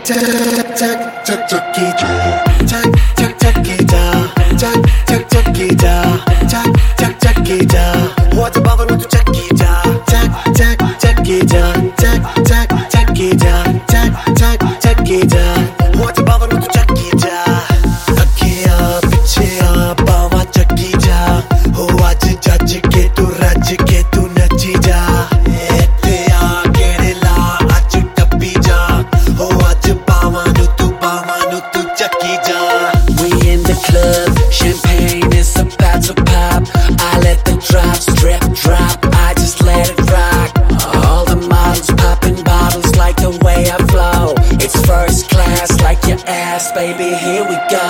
Baby, here we go.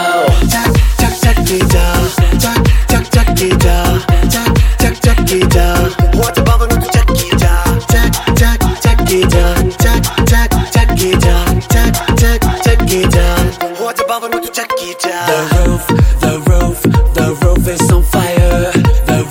The roof is on fire. The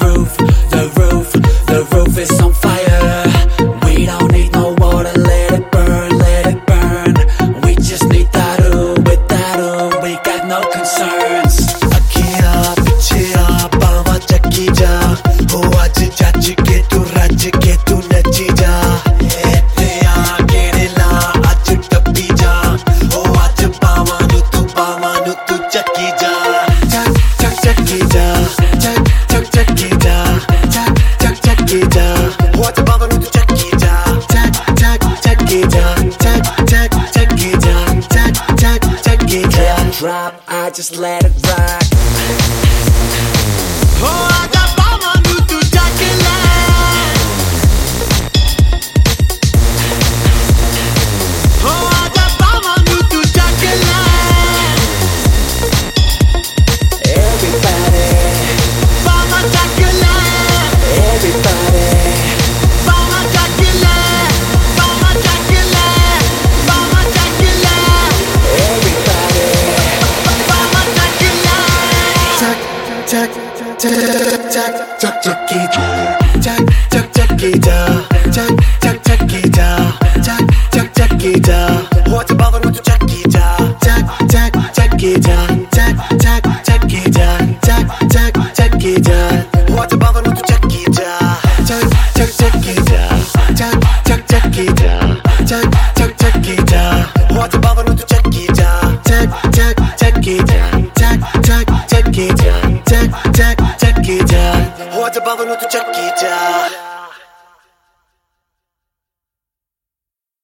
roof is on fire. We don't need no water, let it burn, let it burn. We just need that room, with that room, we got no concerns. अखियाँ पीछे बावा चक्की जा हो आज जज के तू रज के तू नची जा ते आगे ला आज टप्पी जा हो आज बावानु तू चक्की जा चक्की जा चक्की जा चक्की जा हो आज बावानु तू चक्की जा चक्की जा चक्की जा चक्की जा Drop, I just let it rock. Oh, I got बावानु तू चक्की ला Chucky